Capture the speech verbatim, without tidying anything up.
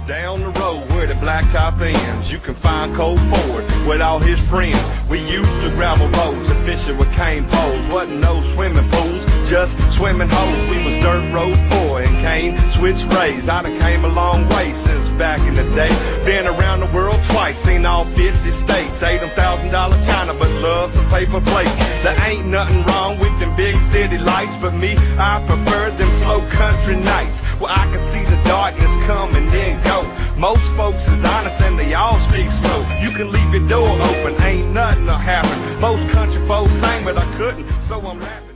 Down the road where the blacktop ends, you can find Colt Ford with all his friends. We used to gravel roads and fishing with cane poles. Wasn't no swimming pools, just swimming holes. We was dirt road poor and cane switch rays. I done came a long way since back in the day. Been around the world twice, seen all fifty states. Ate them thousand dollar china, but love some paper plates. There ain't nothing wrong with them big city lights, but me, I prefer them slow country nights where I can see the darkness come and then go. Most folks is honest and they all speak slow. You can leave your door open, ain't nothing to happen. Most country folks sang, but I couldn't, so I'm rapping.